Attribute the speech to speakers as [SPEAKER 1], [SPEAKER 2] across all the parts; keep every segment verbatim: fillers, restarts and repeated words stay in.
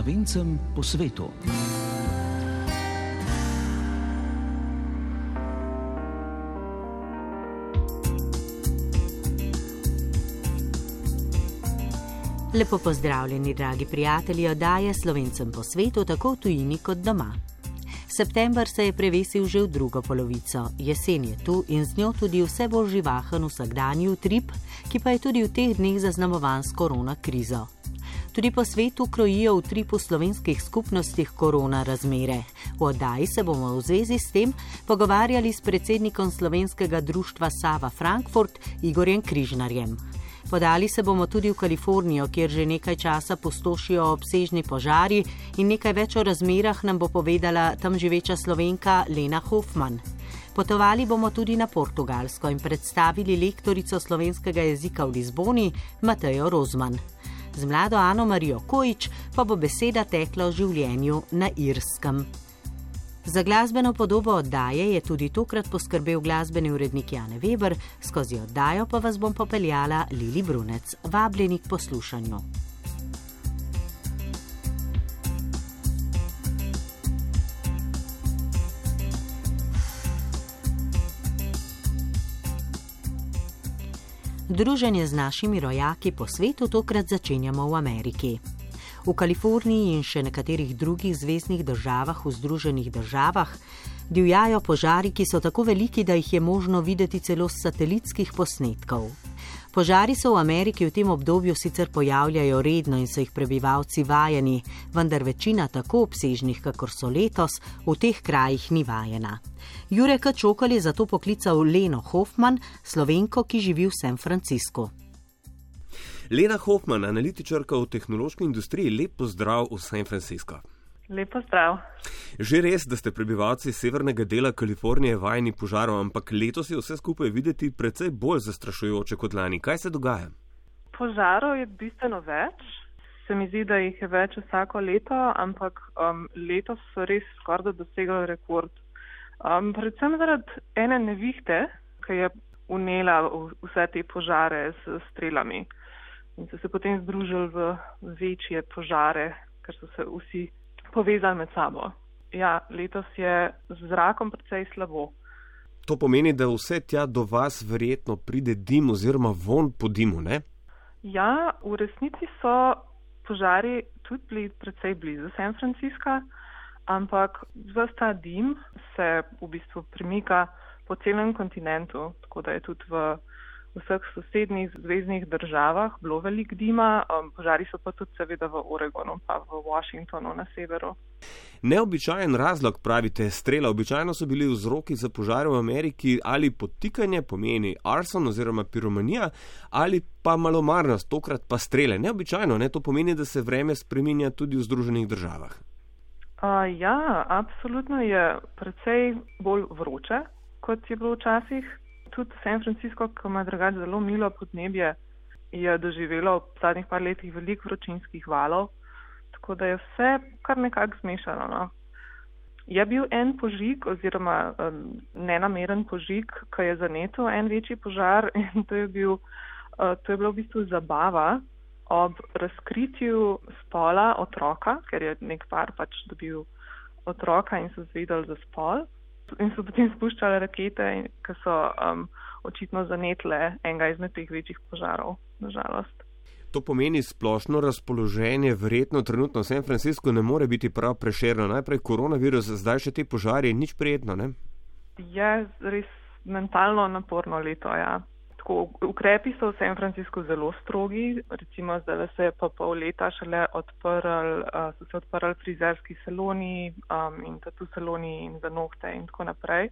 [SPEAKER 1] Slovencem po svetu.
[SPEAKER 2] Lepo pozdravljeni, dragi prijatelji oddaje Slovencem po svetu, tako v tujini kot doma. September se je prevesil že v drugo polovico. Jesen je tu in z njo tudi vse bolj živahen vsakdanji utrip, ki pa je tudi v teh dneh zaznamovan s korona krizo. Tudi po svetu krojijo utrip v slovenskih skupnostih korona razmere. V oddaji se bomo v zvezi s tem pogovarjali s predsednikom slovenskega društva Sava Frankfurt Igorjem Križnarjem. Podali se bomo tudi v Kalifornijo, kjer že nekaj časa pustošijo obsežni požari, in nekaj več o razmerah nam bo povedala tam živeča Slovenka Lena Hoffman. Potovali bomo tudi na Portugalsko in predstavili lektorico slovenskega jezika v Lizboni Matejo Rozman. Z mlado Ano Marijo Kojič pa bo beseda tekla o življenju na Irskem. Za glasbeno podobo oddaje je tudi tokrat poskrbel glasbeni urednik Jane Weber, skozi oddajo pa vas bom popeljala Lili Brunec. Vabljeni k poslušanju. Druženje z našimi rojaki po svetu tokrat začenjamo v Ameriki. V Kaliforniji in še nekaterih drugih zveznih državah v Združenih državah divjajo požari, ki so tako veliki, da jih je možno videti celo s satelitskih posnetkov. Požari so v Ameriki v tem obdobju sicer pojavljajo redno in so jih prebivalci vajeni, vendar večina tako obsežnih, kakor so letos, v teh krajih ni vajena. Jure Kačokal je zato poklical Leno Hoffman, Slovenko, ki živi v San Franciscu.
[SPEAKER 3] Lena Hoffman, analitičarka v tehnološki industriji, lep pozdrav v San Francisco.
[SPEAKER 4] Lep pozdrav.
[SPEAKER 3] Že res, da ste prebivalci severnega dela Kalifornije vajeni požarov, ampak letos je vse skupaj videti precej bolj zastrašujoče kot lani. Kaj se dogaja?
[SPEAKER 4] Požarov je bistveno več. Se mi zdi, da jih je več vsako leto, ampak um, letos so res skoraj dosegli rekord. Um, predvsem zaradi ene nevihte, ki je unela vse te požare s strelami. In so se potem združili v večje požare, ker so se vsi povezali med sabo. Ja, letos je z zrakom precej slabo.
[SPEAKER 3] To pomeni, da vse tja do vas verjetno pride dim oziroma von po dimu, ne?
[SPEAKER 4] Ja, v resnici so požari tudi bili precej blizu San Francisca, ampak ves ta dim se v bistvu premika po celem kontinentu, tako da je tudi v V vseh sosednjih zveznih državah bilo veliko dima, um, požari so pa tudi seveda v Oregonu pa v Washingtonu na severu.
[SPEAKER 3] Neobičajen razlog, pravite, strela. Običajno so bili vzroki za požare v Ameriki ali podtikanje, pomeni arson oziroma piromanija, ali pa malomarnost, tokrat pa strele. Neobičajno, ne? To pomeni, da se vreme spreminja tudi v Združenih državah.
[SPEAKER 4] Uh, ja, absolutno je precej bolj vroče, kot je bilo včasih. Tudi San Francisco, ki ima drugače zelo milo podnebje, je doživelo v zadnjih par letih veliko vročinskih valov, tako da je vse kar nekako zmešano. No. Je bil en požig oziroma um, nenameren požig, ki je zanetil en večji požar, in to je, bil, uh, to je bila v bistvu zabava ob razkritju spola otroka, ker je nek par pač dobil otroka in so zvedeli za spol. In so potem spuščali rakete, ki so um, očitno zanetle enega izmed teh večjih požarov, nažalost.
[SPEAKER 3] To pomeni splošno razpoloženje, verjetno trenutno v San Franciscu ne more biti prav prešerno. Najprej koronavirus, zdaj še te požarje, nič prijetno, ne?
[SPEAKER 4] Je res mentalno naporno leto, ja. Tako, ukrepi so v San Franciscu zelo strogi, recimo zdaj se je pa pol leta šele odprl, uh, so se odprli frizerski saloni um, in tatu saloni in za nohte in tako naprej.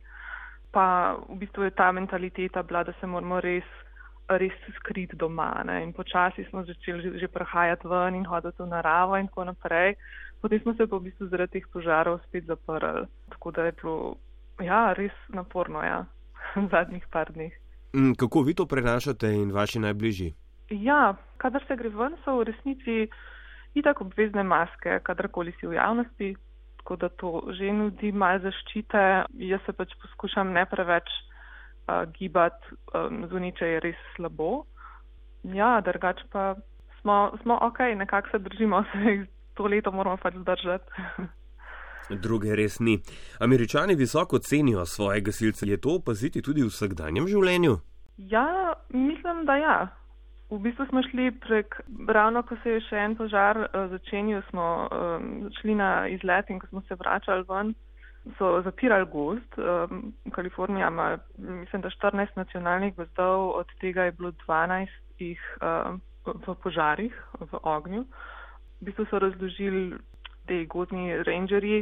[SPEAKER 4] Pa v bistvu je ta mentaliteta bila, da se moramo res, res skriti doma, ne? In počasi smo začeli že, že prehajati ven in hoditi v naravo in tako naprej. Potem smo se pa v bistvu zaradi teh požarov spet zaprli. Tako da je bilo, ja, res naporno, ja, v zadnjih par dneh.
[SPEAKER 3] Kako vi to prenašate in vaši najbližji?
[SPEAKER 4] Ja, kadar se gre ven, so v resnici itak obvezne maske, kadarkoli si v javnosti, tako da to že nudi malo zaščite. Jaz se pač poskušam ne preveč uh, gibati, um, zunaj, če je res slabo. Ja, drugače pa smo, smo ok, nekako se držimo svojih to leto moramo pač zdržati.
[SPEAKER 3] Druge res ni. Američani visoko cenijo svoje gasilce. Je to opaziti tudi v vsakdanjem življenju?
[SPEAKER 4] Ja, mislim, da ja. V bistvu smo šli prek, ravno ko se je še en požar uh, začenil, smo um, šli na izlet in ko smo se vračali ven, so zapirali gozd. Um, Kalifornija ima, mislim, da štirinajst nacionalnih gozdov, od tega je bilo dvanajst jih uh, v požarih, v ognju. V bistvu so razložili te gozdni rangerji,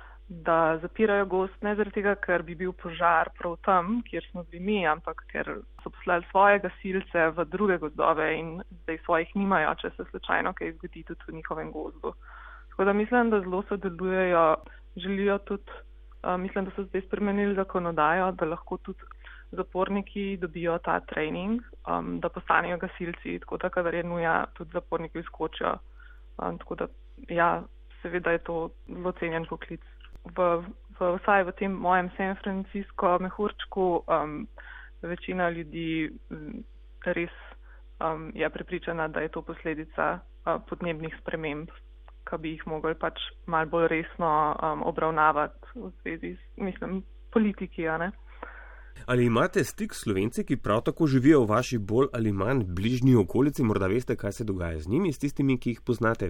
[SPEAKER 4] da zapirajo gozd ne zaradi tega, ker bi bil požar prav tam, kjer smo bili mi, ampak ker so poslali svoje gasilce v druge gozdove in zdaj svojih nimajo, če se slučajno kaj zgodi tudi v njihovem gozdu. Tako da mislim, da zelo sodelujejo, želijo tudi, uh, mislim, da so zdaj spremenili zakonodajo, da lahko tudi zaporniki dobijo ta trening, um, da postanejo gasilci, tako da kadar je nuja, tudi zaporniki izkočijo. Um, tako da, ja, seveda je to zelo cenjen poklic. V, v, vsaj v tem mojem San Francisco mehurčku um, večina ljudi um, res um, je prepričana, da je to posledica uh, podnebnih sprememb, ki bi jih mogli pač malo bolj resno um, obravnavati v zvezi s, mislim, politiki, a ne?
[SPEAKER 3] Ali imate stik s Slovenci, ki prav tako živijo v vaši bolj ali manj bližnji okolici? Morda veste, kaj se dogaja z njimi, s tistimi, ki jih poznate?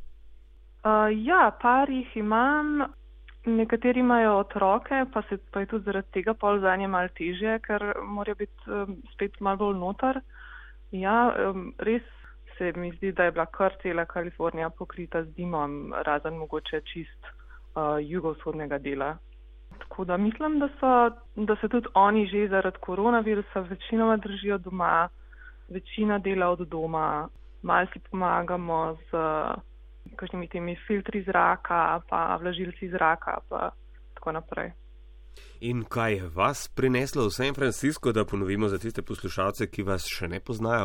[SPEAKER 4] Uh, ja, par jih imam, nekateri imajo otroke, pa, se, pa je tudi zaradi tega pol zanje malo težje, ker morajo biti um, spet malo bolj noter. Ja, um, res se mi zdi, da je bila kar cela Kalifornija pokrita z dimom, razen mogoče čist uh, jugovzhodnega dela. Tako da mislim, da, so, da se tudi oni že zaradi koronavirusa večinoma držijo doma, večina dela od doma, malo si pomagamo z kakšnimi temi filtri zraka, pa vlažilci zraka, pa tako naprej.
[SPEAKER 3] In kaj je vas prineslo v San Francisco, da ponovimo za tiste poslušalce, ki vas še ne poznajo?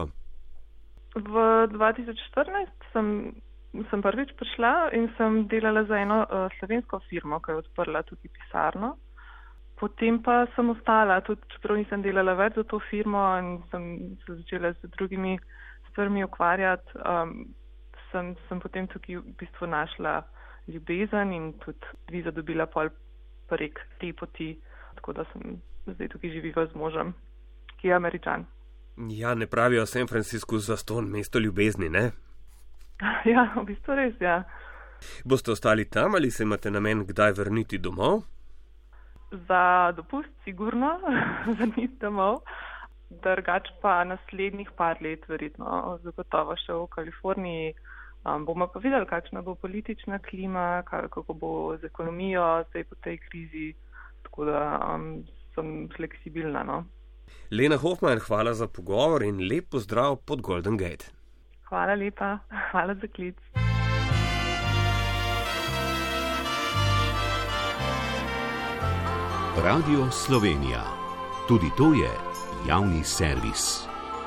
[SPEAKER 4] V dva tisoč štirinajst sem, sem prvič prišla in sem delala za eno uh, slovensko firmo, ki je odprla tudi pisarno. Potem pa sem ostala, tudi čeprav nisem delala več za to firmo in sem se začela z drugimi stvarmi ukvarjati. Um, Sem, sem potem tukaj v bistvu našla ljubezen in tudi viza dobila pol prek te poti, tako da sem zdaj tukaj živiva z možem, ki je Američan.
[SPEAKER 3] Ja, ne pravijo San Francisco zastonj mesto ljubezni, ne?
[SPEAKER 4] Ja, v bistvu res, ja.
[SPEAKER 3] Boste ostali tam ali se imate namen kdaj vrniti domov?
[SPEAKER 4] Za dopust sigurno, vrniti domov. Drugač pa naslednjih par let verjetno zagotovo še v Kaliforniji. Um, bomo pa videli, kakšna bo politična klima, kako bo z ekonomijo zdaj po tej krizi, tako da um, sem fleksibilna. No?
[SPEAKER 3] Lena Hofman, hvala za pogovor in lep pozdrav pod Golden Gate.
[SPEAKER 4] Hvala lepa, hvala za klic.
[SPEAKER 1] Radio Slovenija. Tudi to je javni servis.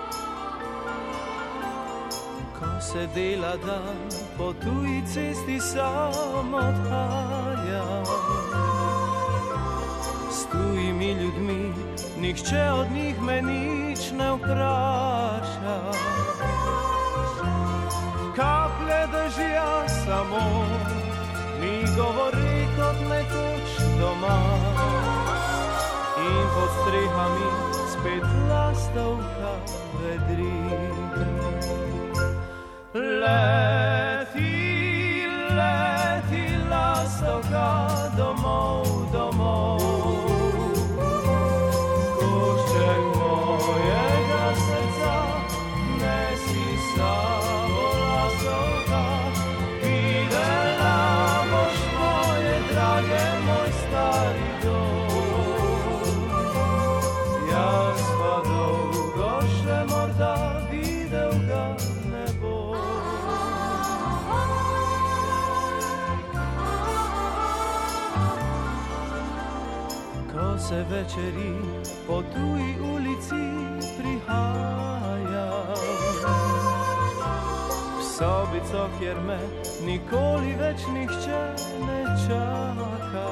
[SPEAKER 5] Ko se dela dan, po tuji cesti sam odhajam. S tujimi ljudmi, nihče od njih me nič ne vpraša. Kaplje dežja samo mi govori kot nekoč doma. In pod strehami spet lastovka vedri. Leti, leti lastovka domov, domov. Košček mojega srca nesi sabo lastovka. Videla boš moje drage, moj stari dom. Jaz pa dolgo še morda videl ga ne bo. Ko se večeri po tuji ulici prihajam, v sobico, kjer me nikoli več nihče ne čaka.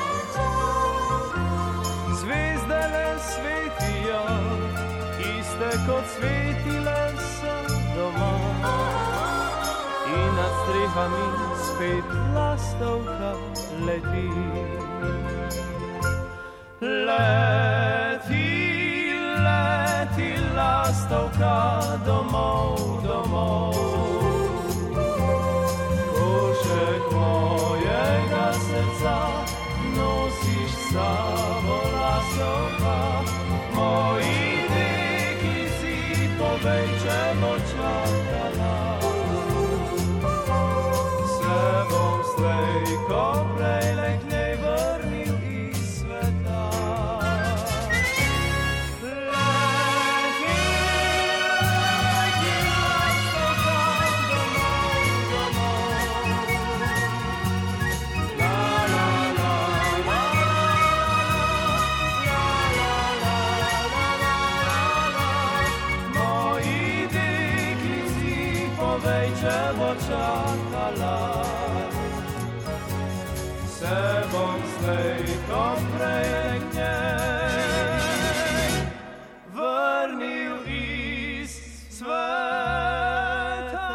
[SPEAKER 5] Zvezde le svetijo, iste kot svetile so doma. In nad strehami spet lastovka leti. Leti, leti lastovka domov, domov. Košek mojega srca nosiš sabo lastovka. Moji deki si povej, če bo čakala. Se bom slej, ko prejle k njej vrnil iz sveta. Leti, leti lastovka domov, domov. La, la, la, la, la, la, la, la. Moji deklici povej, če bo čakala. Se bom slej, ko prejle k njej vrnil iz sveta.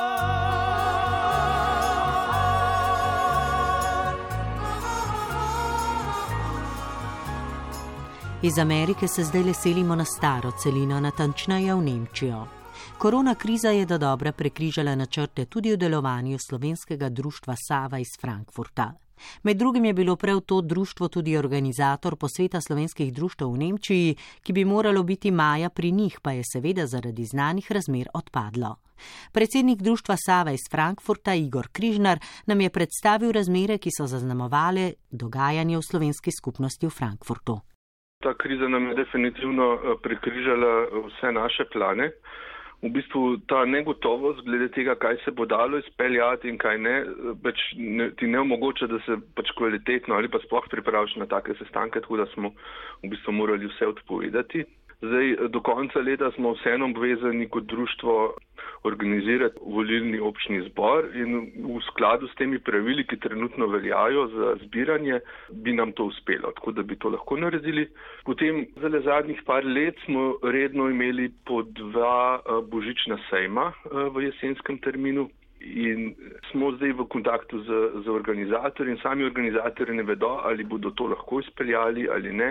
[SPEAKER 2] Iz Amerike se zdaj selimo na staro celino, natančneje v Nemčijo. Korona kriza je dodobra prekrižala načrte tudi v delovanju slovenskega društva Sava iz Frankfurta. Med drugim je bilo prav to društvo tudi organizator posveta slovenskih društev v Nemčiji, ki bi moralo biti maja pri njih, pa je seveda zaradi znanih razmer odpadlo. Predsednik društva Sava iz Frankfurta Igor Križnar nam je predstavil razmere, ki so zaznamovale dogajanje v slovenski skupnosti v Frankfurtu.
[SPEAKER 6] Ta kriza nam je definitivno prekrižala vse naše plane. V bistvu ta negotovost glede tega, kaj se bo dalo izpeljati in kaj ne, pač ne, ti ne omogoča, da se pač kvalitetno ali pa sploh pripraviš na take sestanke, tako da smo v bistvu morali vse odpovedati. Zdaj, do konca leta smo vseeno obvezani kot društvo organizirati volilni občni zbor in v skladu s temi pravili, ki trenutno veljajo za zbiranje, bi nam to uspelo, tako da bi to lahko naredili. Potem zale zadnjih par let smo redno imeli po dva božična sejma v jesenskem terminu in smo zdaj v kontaktu z, z organizatorji in sami organizatorji ne vedo, ali bodo to lahko izpeljali ali ne.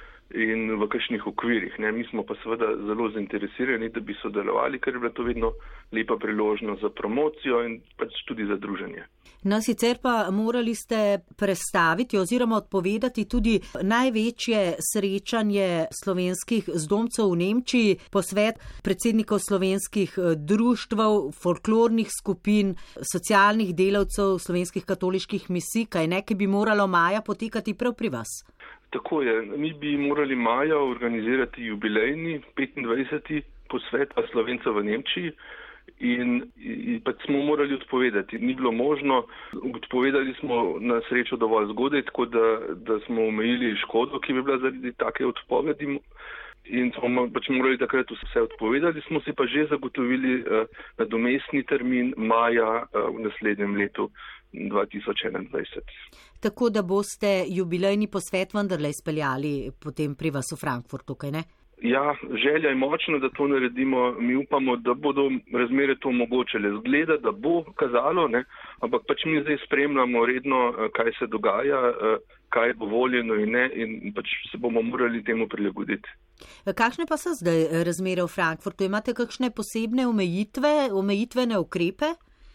[SPEAKER 6] In v kakšnih okvirih. Ne? Mi smo pa seveda zelo zainteresirani, da bi sodelovali, ker je bila to vedno lepa priložnost za promocijo in pač tudi za druženje.
[SPEAKER 2] No, sicer pa morali ste prestaviti oziroma odpovedati tudi največje srečanje slovenskih zdomcev v Nemčiji, posvet predsednikov slovenskih društev, folklornih skupin, socialnih delavcev slovenskih katoliških misij, kaj ne, ki bi moralo maja potekati prav pri vas.
[SPEAKER 6] Tako je. Mi bi morali maja organizirati jubilejni petindvajseti posvet Slovencev v Nemčiji in, in pač smo morali odpovedati. Ni bilo možno, odpovedali smo na srečo dovolj zgodaj, tako da, da smo omejili škodo, ki bi bila zaradi take odpovedi in smo pač morali takrat vse odpovedali. Smo si pa že zagotovili uh, nadomestni termin maja uh, v naslednjem letu dva tisoč enaindvajset.
[SPEAKER 2] Tako da boste jubilejni posvet vendarle izpeljali potem pri vas v Frankfurtu, kaj ne?
[SPEAKER 6] Ja, želja je močna, da to naredimo. Mi upamo, da bodo razmere to omogočile. Zgleda, da bo kazalo, ne? Ampak pač mi zdaj spremljamo redno, kaj se dogaja, kaj je dovoljeno in ne in pač se bomo morali temu prilagoditi.
[SPEAKER 2] Kakšne pa so zdaj razmere v Frankfurtu? Imate kakšne posebne omejitve, omejitvene ukrepe?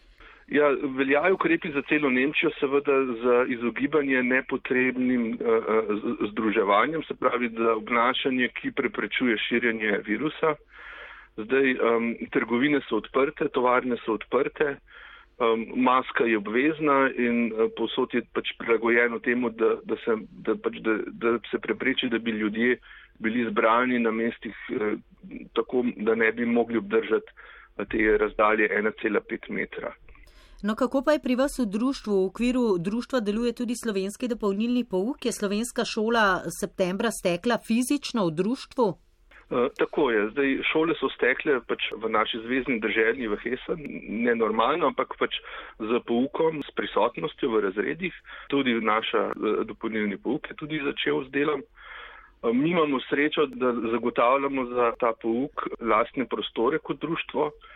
[SPEAKER 6] Ja, veljajo ukrepi za celo Nemčijo, seveda za izogibanje nepotrebnim uh, združevanjem, se pravi za obnašanje, ki preprečuje širjenje virusa. Zdaj, um, trgovine so odprte, tovarne so odprte, um, maska je obvezna in uh, povsod je pač prilagojeno temu, da, da, se, da, pač, da, da se prepreči, da bi ljudje bili zbrani na mestih uh, tako, da ne bi mogli obdržati uh, te razdalje ena cela pet metra.
[SPEAKER 2] No, kako pa je pri vas v društvu? V okviru društva deluje tudi slovenski dopolnilni pouk. Je slovenska šola septembra stekla fizično v društvu?
[SPEAKER 6] Uh, tako je. Zdaj, šole so stekle pač v naši zvezni deželi v Hessen, ne normalno, ampak pač z poukom, s prisotnostjo v razredih. Tudi naša uh, dopolnilni pouk je tudi začel z delom. Uh, mi imamo srečo, da zagotavljamo za ta pouk lastne prostore kot društvo.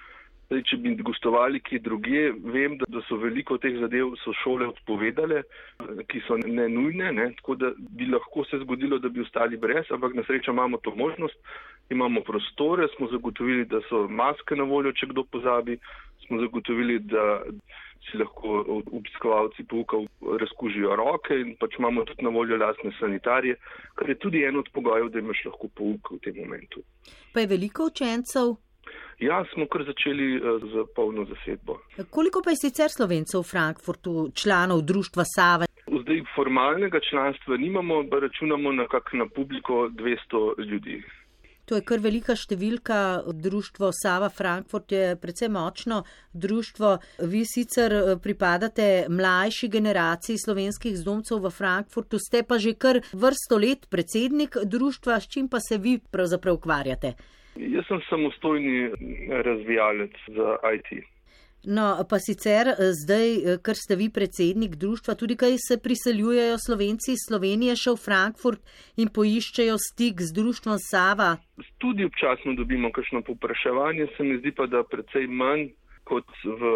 [SPEAKER 6] Zdaj, če bi gostovali kje drugje, vem, da, da so veliko teh zadev so šole odpovedale, ki so ne nujne, ne? Tako da bi lahko se zgodilo, da bi ostali brez, ampak na srečo imamo to možnost, imamo prostore, smo zagotovili, da so maske na voljo, če kdo pozabi, smo zagotovili, da si lahko obiskovalci pouka razkužijo roke in pač imamo tudi na voljo lastne sanitarije, kar je tudi en od pogojev, da imaš lahko pouk v tem momentu.
[SPEAKER 2] Pa je veliko učencev?
[SPEAKER 6] Ja, smo kar začeli z polno zasedbo.
[SPEAKER 2] Koliko pa je sicer Slovencev v Frankfurtu, članov društva Sava?
[SPEAKER 6] Zdaj formalnega članstva nimamo, pa računamo na kak na publiko dvesto ljudi.
[SPEAKER 2] To je kar velika številka. Društvo Sava Frankfurt je precej močno društvo. Vi sicer pripadate mlajši generaciji slovenskih zdomcev v Frankfurtu, ste pa že kar vrsto let predsednik društva, s čim pa se vi pravzaprav ukvarjate?
[SPEAKER 6] Jaz sem samostojni razvijalec za I T.
[SPEAKER 2] No, pa sicer zdaj, ker ste vi predsednik društva, tudi kaj se priseljujejo Slovenci iz Slovenije še v Frankfurt in poiščejo stik z društvom Sava?
[SPEAKER 6] Tudi občasno dobimo kakšno povpraševanje, se mi zdi pa, da precej manj kot v,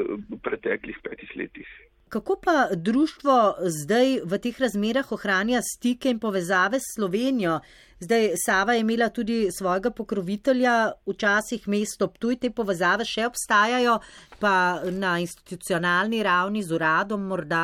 [SPEAKER 6] v preteklih petih letih.
[SPEAKER 2] Kako pa društvo zdaj v teh razmerah ohranja stike in povezave s Slovenijo? Zdaj, Sava je imela tudi svojega pokrovitelja, včasih mesto Ptuj, te povezave še obstajajo, pa na institucionalni ravni z uradom morda?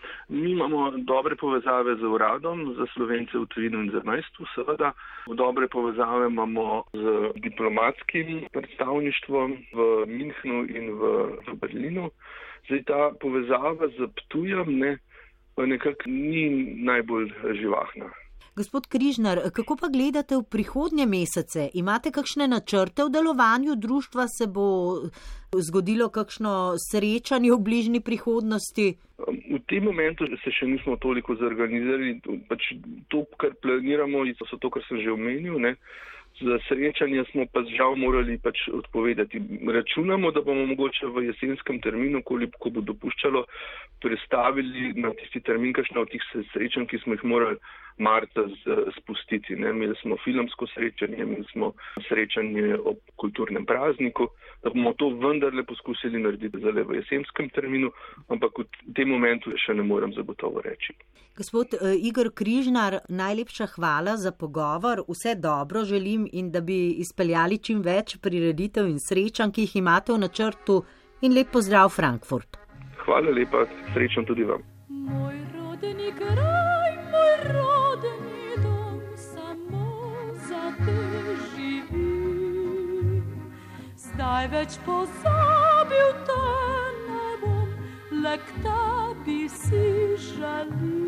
[SPEAKER 6] Mi imamo dobre povezave z uradom, za Slovence v tujini in zamejstvu, seveda. Dobre povezave imamo z diplomatskim predstavništvom v Münchnu in v, v Berlinu. Zdaj, ta povezava z Ptujem ne, nekako ni najbolj živahna.
[SPEAKER 2] Gospod Križnar, kako pa gledate v prihodnje mesece? Imate kakšne načrte v delovanju društva? Se bo zgodilo kakšno srečanje v bližnji prihodnosti?
[SPEAKER 6] V tem momentu se še nismo toliko zorganizirali. Pač to, kar planiramo, so to, kar sem že omenil, ne. Za srečanje smo pa žal morali pač odpovedati. Računamo, da bomo mogoče v jesenskem terminu, koliko bo dopuščalo, prestavili na tisti termin kakšna od tih srečanj, ki smo jih morali marca spustiti. Ne. Imeli smo filmsko srečanje, imeli smo srečanje ob kulturnem prazniku, da bomo to vendarle poskusili narediti zdaj v jesenskem terminu, ampak v tem momentu še ne morem zagotovo reči.
[SPEAKER 2] Gospod Igor Križnar, najlepša hvala za pogovor, vse dobro želim in da bi izpeljali čim več prireditev in srečanj, ki jih imate v načrtu, in lep pozdrav Frankfurt.
[SPEAKER 6] Hvala lepa, srečno tudi vam.
[SPEAKER 7] Moj rodni kraj, moj rodni dom, samo za te živim. Zdaj več pozabil te ne bom, le k tebi si želim.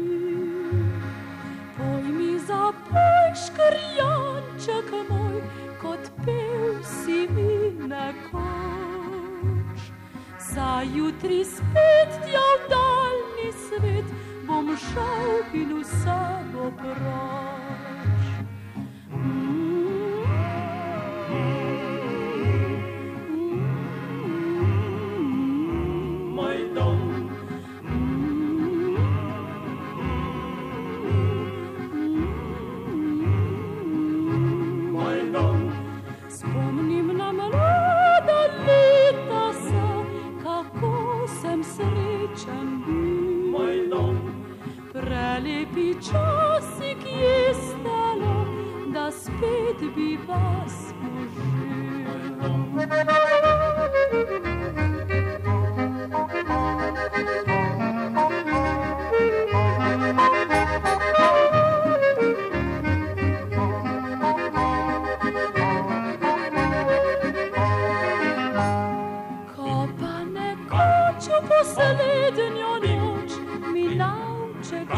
[SPEAKER 7] Poj mi zapoj, škrjanček moj, kot pev si mi nekoč. Za jutri spet tja v daljni svet bom šel in vse bo proč.
[SPEAKER 5] Moj dom.
[SPEAKER 7] Spomnim na mlada leta se, kako sem srečen bil.
[SPEAKER 5] Moj dom.
[SPEAKER 7] Prelepi časi, ki je stalo, da spet bi vas poslednjo noč mi lavček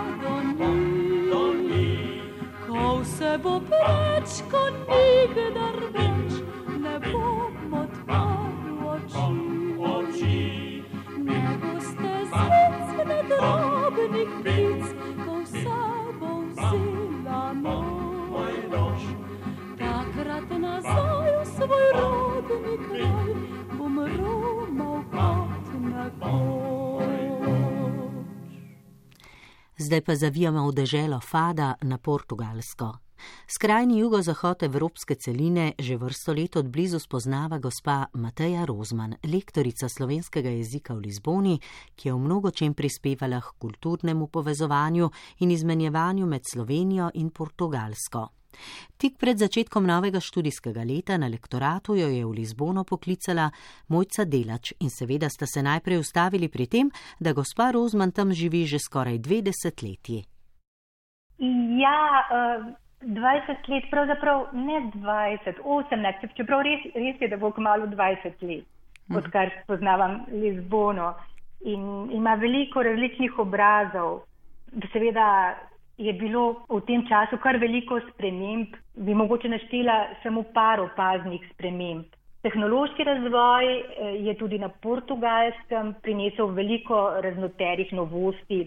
[SPEAKER 7] zadoni. Ko vse bo preč, ko nikdar več ne bom odprl oči. Ne boste zvecne drobnih ptic, ko vse bo vzela noč. Takrat nazaj v svoj rodni kraj bom romal kot nekoč.
[SPEAKER 2] Zdaj pa zavijamo v deželo Fada na Portugalsko. Skrajni jugozahod evropske celine že vrsto let od blizu spoznava gospa Mateja Rozman, lektorica slovenskega jezika v Lizboni, ki je v mnogočem prispevala k kulturnemu povezovanju in izmenjevanju med Slovenijo in Portugalsko. Tik pred začetkom novega študijskega leta na lektoratu jo je v Lizbono poklicala Mojca Delač in seveda sta se najprej ustavili pri tem, da gospa Rozman tam živi že skoraj dve desetletji.
[SPEAKER 8] Ja, uh... dvajset let, pravzaprav ne dvajset, osemnajst, čeprav res, res je, da bo kmalu dvajset let, odkar spoznavam Lizbono in ima veliko različnih obrazov. Seveda je bilo v tem času kar veliko sprememb, bi mogoče naštela samo par opaznih sprememb. Tehnološki razvoj je tudi na Portugalskem prinesel veliko raznoterih novosti.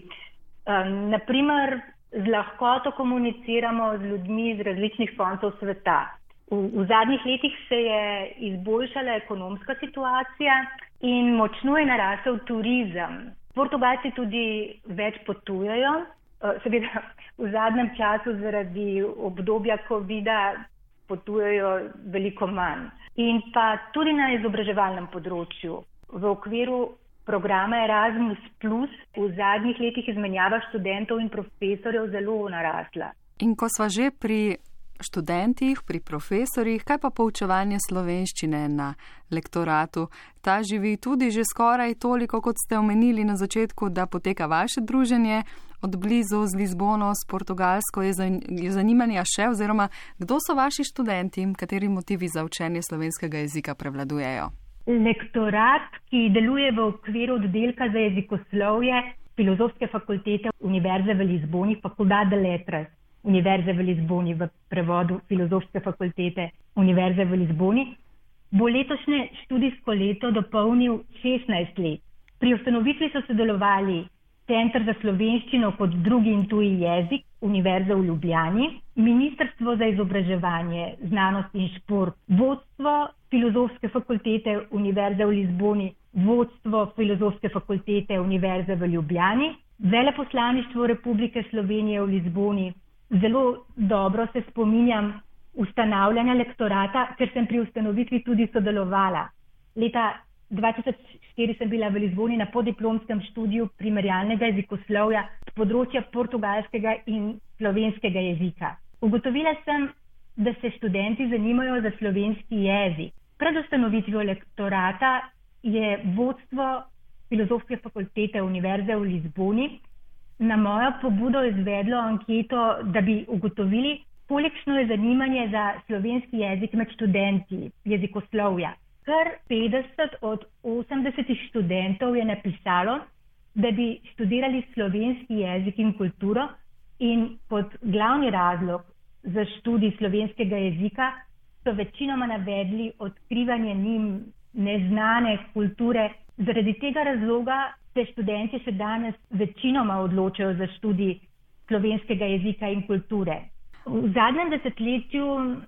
[SPEAKER 8] Um, naprimer, z lahkoto komuniciramo z ljudmi z različnih koncev sveta. V, v zadnjih letih se je izboljšala ekonomska situacija in močno je narasel turizem. Portugalci tudi več potujejo, seveda v zadnjem času zaradi obdobja covida potujejo veliko manj. In pa tudi na izobraževalnem področju. V okviru programa Erasmus plus v zadnjih letih izmenjava študentov in profesorjev zelo narasla.
[SPEAKER 9] In ko sva že pri študentih, pri profesorjih, kaj pa poučevanje slovenščine na lektoratu? Ta živi tudi že skoraj toliko, kot ste omenili na začetku, da poteka vaše druženje od blizu z Lizbono, s Portugalsko. Je, zan, je zanimanja še, oziroma kdo so vaši študenti, kateri motivi za učenje slovenskega jezika prevladujejo?
[SPEAKER 8] Lektorat, ki deluje v okviru oddelka za jezikoslovje Filozofske fakultete Univerze v Lizboni, Facultad de Letras Univerze v Lizboni, v prevodu Filozofske fakultete Univerze v Lizboni, bo letošnje študijsko leto dopolnil šestnajst let. Pri ustanovitvi so sodelovali Center za slovenščino kot drugi in tuji jezik Univerze v Ljubljani, Ministrstvo za izobraževanje, znanost in šport, vodstvo Filozofske fakultete Univerze v Lizboni, vodstvo Filozofske fakultete Univerze v Ljubljani, Veleposlaništvo Republike Slovenije v Lizboni. Zelo dobro se spominjam ustanavljanja lektorata, ker sem pri ustanovitvi tudi sodelovala. Leta dva tisoč štiri sem bila v Lizboni na podiplomskem študiju primerjalnega jezikoslovja z področja portugalskega in slovenskega jezika. Ugotovila sem, da se študenti zanimajo za slovenski jezik. Pred ustanovitvijo lektorata je vodstvo Filozofske fakultete Univerze v Lizboni na mojo pobudo izvedlo anketo, da bi ugotovili, kolikšno je zanimanje za slovenski jezik med študenti jezikoslovja. Kar petdeset od osemdesetih študentov je napisalo, da bi študirali slovenski jezik in kulturo in kot glavni razlog za študij slovenskega jezika so večinoma navedli odkrivanje njim neznane kulture. Zaradi tega razloga se študenti še danes večinoma odločajo za študij slovenskega jezika in kulture. V zadnjem desetletju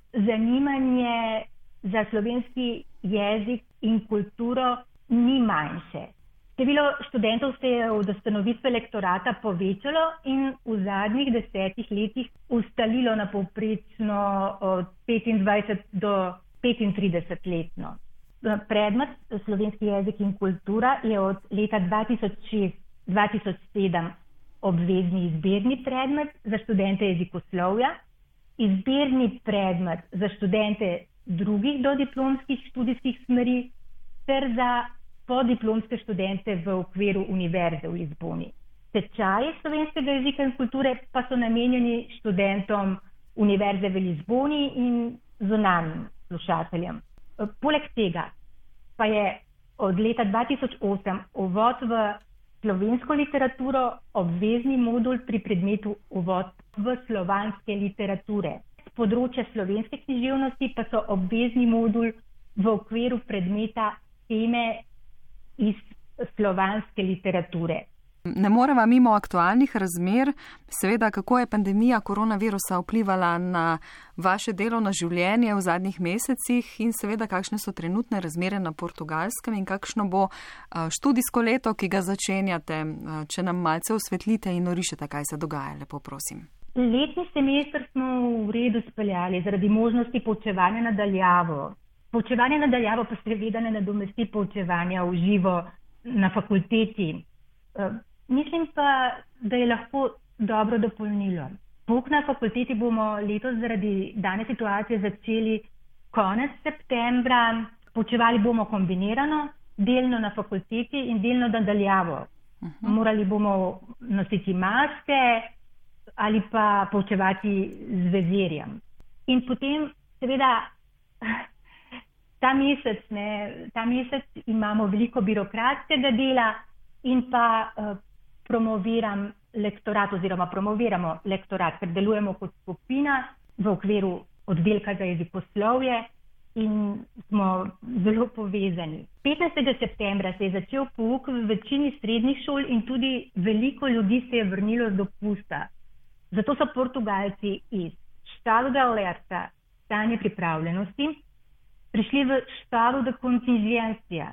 [SPEAKER 8] zanimanje za slovenski jezik in kulturo ni manjše. Število študentov se je od ustanovitve lektorata povečalo in v zadnjih desetih letih ustalilo na povprečno od petindvajset do petintrideset letno. Predmet slovenski jezik in kultura je od leta dva tisoč šest do dva tisoč sedem obvezni izbirni predmet za študente jezikoslovja, izbirni predmet za študente drugih dodiplomskih študijskih smeri ter za podiplomske študente v okviru Univerze v Lizboni. Tečaji slovenskega jezika in kulture pa so namenjeni študentom Univerze v Lizboni in zunanjim slušateljem. Poleg tega pa je od leta dva tisoč osem uvod v slovensko literaturo obvezni modul pri predmetu uvod v slovanske literature. Z področja slovenske književnosti pa so obvezni modul v okviru predmeta teme iz slovanske literature.
[SPEAKER 9] Ne moreva mimo aktualnih razmer, seveda kako je pandemija koronavirusa vplivala na vaše delovno življenje v zadnjih mesecih in seveda kakšne so trenutne razmere na Portugalskem in kakšno bo študijsko leto, ki ga začenjate, če nam malce osvetlite in orišete, kaj se dogaja, lepo prosim.
[SPEAKER 8] Letni semester smo v redu speljali zaradi možnosti poučevanja nadaljavo. Poučevanje nadaljavo pa seveda ne nadomesti poučevanja v živo na fakulteti. Uh, mislim pa, da je lahko dobro dopolnilo. Pouk na fakulteti bomo letos zaradi dane situacije začeli konec septembra. Poučevali bomo kombinirano, delno na fakulteti in delno nadaljavo. Uh-huh. Morali bomo nositi maske ali pa poučevati z vezirjem. In potem seveda ta mesec, ne, ta mesec imamo veliko birokratskega dela in pa uh, promoviram lektorat oziroma promoviramo lektorat, ker delujemo kot skupina v okviru oddelka za jezikoslovje in smo zelo povezani. petnajstega septembra se je začel pouk v večini srednjih šol in tudi veliko ljudi se je vrnilo z dopusta. Zato so Portugalci iz estado de alerta, stanje pripravljenosti, prišli v estado de contingência,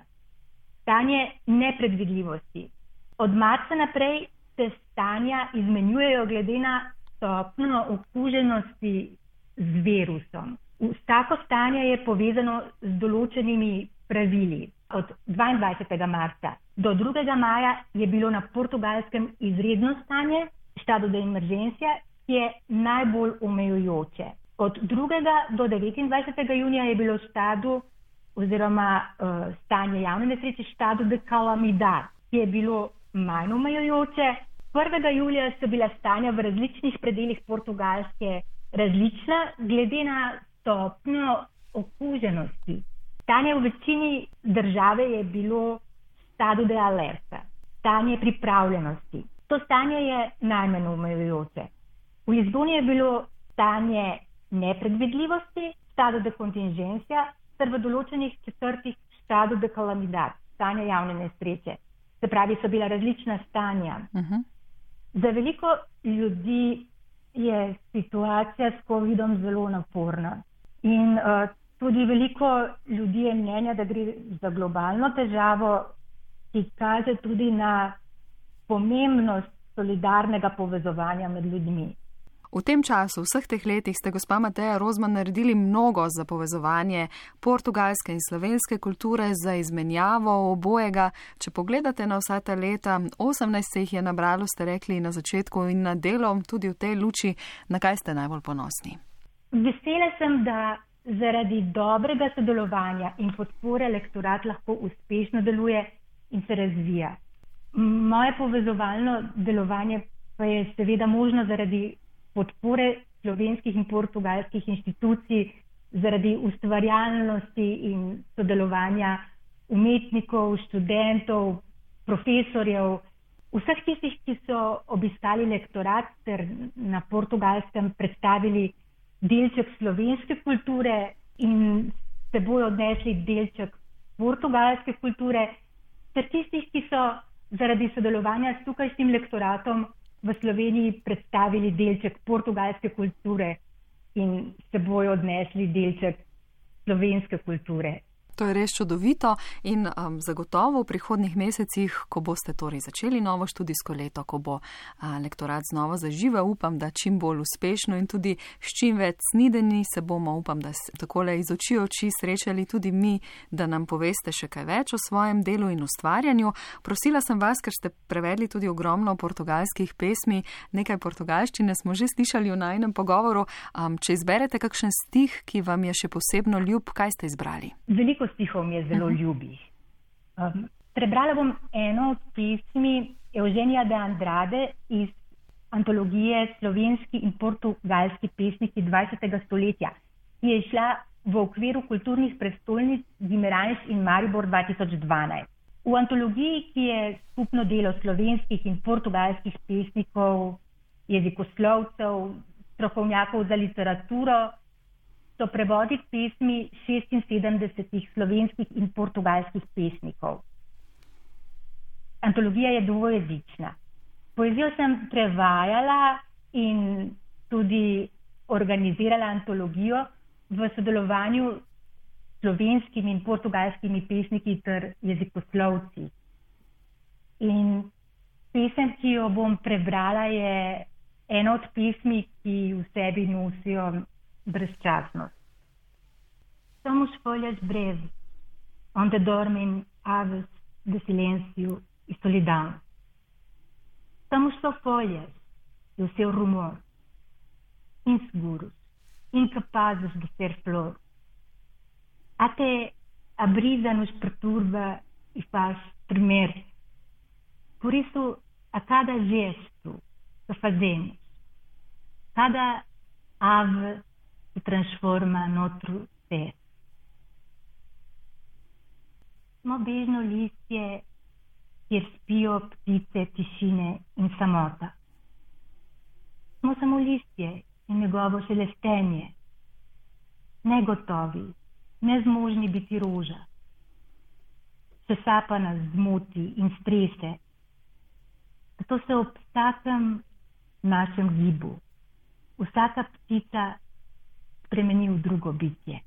[SPEAKER 8] stanje nepredvidljivosti. Od marca naprej se stanja izmenjujejo glede na stopnjo okuženosti z virusom. Vsako stanje je povezano z določenimi pravili. Od dvaindvajsetega marca do drugega maja je bilo na Portugalskem izredno stanje, estado de emergencia, ki je najbolj omejujoče. Od drugega do devetindvajsetega junija je bilo estado oziroma uh, stanje javne nesreče estado de calamidad, ki je bilo manj omejujoče. prvega julija so bila stanja v različnih predelih Portugalske različna glede na stopnjo okuženosti. Stanje v večini države je bilo estado de alerta, stanje pripravljenosti. To stanje je najmanj omejujoče. V Lizboni je bilo stanje nepredvidljivosti, estado de contingência, ter v določenih četrtih estado de calamidad, stanje javne nesreče. Se pravi, so bila različna stanja. Uh-huh. Za veliko ljudi je situacija s covidom zelo naporna. In uh, tudi veliko ljudi je mnenja, da gre za globalno težavo, ki kaže tudi na pomembnost solidarnega povezovanja med ljudmi.
[SPEAKER 9] V tem času, vseh teh letih, ste gospa Mateja Rozman naredili mnogo za povezovanje portugalske in slovenske kulture, za izmenjavo obojega. Če pogledate na vsa ta leta, osemnajst se jih je nabralo, ste rekli na začetku, in na delo tudi v tej luči, na kaj ste najbolj ponosni?
[SPEAKER 8] Vesela sem, da zaradi dobrega sodelovanja in podpore lektorat lahko uspešno deluje in se razvija. Moje povezovalno delovanje pa je seveda možno zaradi podpore slovenskih in portugalskih inštitucij, zaradi ustvarjalnosti in sodelovanja umetnikov, študentov, profesorjev, vseh tistih, ki so obiskali lektorat ter na Portugalskem predstavili delček slovenske kulture in s seboj odnesli delček portugalske kulture, ter tistih, ki so zaradi sodelovanja s tukajšnjim lektoratom v Sloveniji predstavili delček portugalske kulture in s seboj odnesli delček slovenske kulture.
[SPEAKER 9] To je res čudovito in um, zagotovo v prihodnih mesecih, ko boste torej začeli novo študijsko leto, ko bo a, lektorat znova zaživel, upam, da čim bolj uspešno in tudi s čim več snidenji se bomo, upam, da se takole iz oči oči srečali tudi mi, da nam poveste še kaj več o svojem delu in ustvarjanju. Prosila sem vas, ker ste prevedli tudi ogromno portugalskih pesmi, nekaj portugalščine smo že slišali v najinem pogovoru. Um, če izberete kakšen stih, ki vam je še posebno ljub, kaj ste izbrali?
[SPEAKER 8] Veliko stihov mi je zelo ljubih. Um, prebrala bom eno od pesmi Eugenija de Andrade iz antologije Slovenski in portugalski pesniki dvajsetega stoletja, ki je šla v okviru kulturnih prestolnic Guimarães in Maribor dva tisoč dvanajst. V antologiji, ki je skupno delo slovenskih in portugalskih pesnikov, jezikoslovcev, strokovnjakov za literaturo, so prevodi pesmi šestinsedemdesetih slovenskih in portugalskih pesnikov. Antologija je dvojezična. Poezijo sem prevajala in tudi organizirala antologijo v sodelovanju s slovenskimi in portugalskimi pesniki ter jezikoslovci. In pesem, ki jo bom prebrala, je eno od pesmi, ki v sebi nosijo brezčasnost. Somos folhas breves, onde dormem aves de silêncio e solidão. Somos só folhas e o seu rumor, inseguros, incapazes de ser flor. Até a brisa nos perturba e faz tremer. Por isso, a cada gesto que fazemos, cada ave se transforma noutro ser. Smo bežno listje, kjer spijo ptice tišine in samota. Smo samo listje in njegovo šelestenje, negotovi, nezmožni biti roža. Česa pa nas zmoti in strese. Zato se ob vsakem našem gibu vsaka ptica spremeni v drugo bitje.